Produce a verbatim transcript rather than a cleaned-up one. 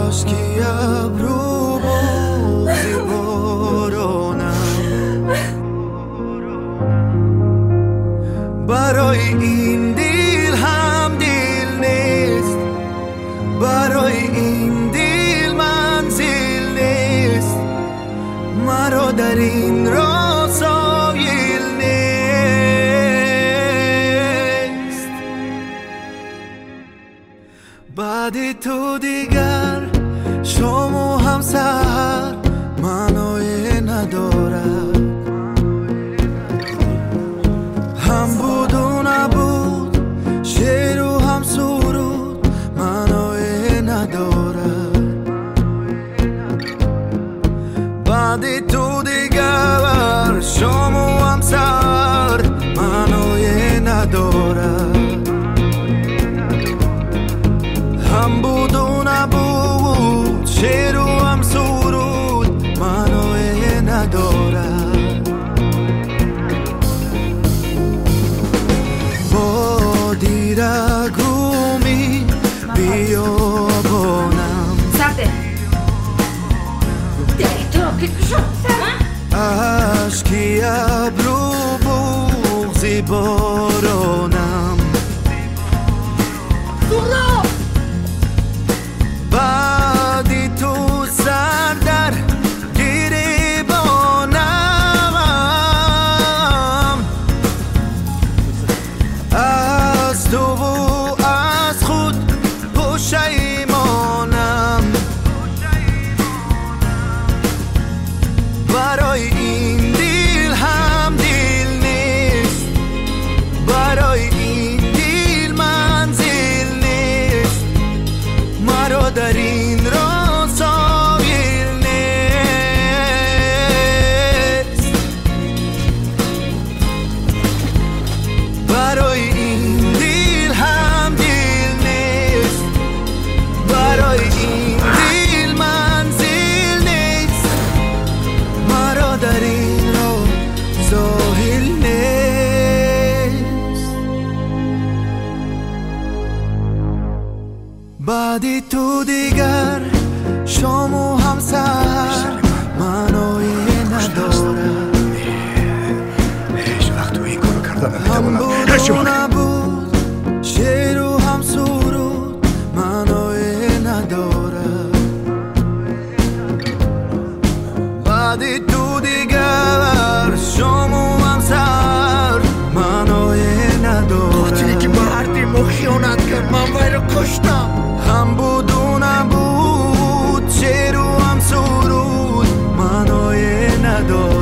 اشکی ابرو بغضی بارانم برای این دل هم دل نیست برای این دل منزل نیست مرا در این راه سایل نیست بعد تو دیگر شام و هم سحر معنای ندارد هم بود و نبود شعر و هم سرود معنای ندارد بعد تو دیگر شام و هم سحر معنای ندارد هم بود و نبود شعر و هم سرود معنای ندارد با دیرگومی بیابانم سرده داری تو که شد اشکی ابرو بغضی بارانم بعدی تو سر در گریبانم از تو و از خود پشیمانم برای این دل هم دل نیست برای این دل منزل نیست مرا در این راه سایل نیست برای این دل هم دل نیست برای این دل منزل نیست مرا در این راه ساحل نیست بعد تو دیگر شام و هم سحر معنایی ندارد هیچ وقت تو این کارو کردن هم نمیتونم بود و نبود شعر و هم سرود معنایی ندارد بعد تو دیگر شام و هم سحر معنایی ندارد وقتی که مردیم و خیانت کرد من وی رو کشتم هم بود و نبود شعر و هم سرود معنای ندارد